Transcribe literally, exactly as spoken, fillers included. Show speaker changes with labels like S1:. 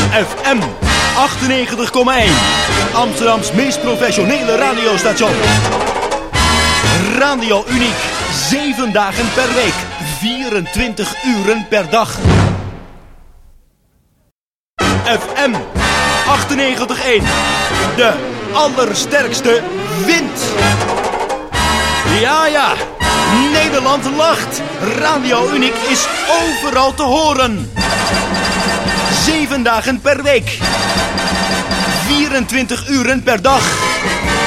S1: F M achtennegentig komma één. Amsterdams meest professionele radiostation. Radio Uniek. Zeven dagen per week. vierentwintig uren per dag. F M achtennegentig komma één. De allersterkste wind. Ja, ja. Nederland lacht. Radio Uniek is overal te horen. Zeven dagen per week. vierentwintig uren per dag.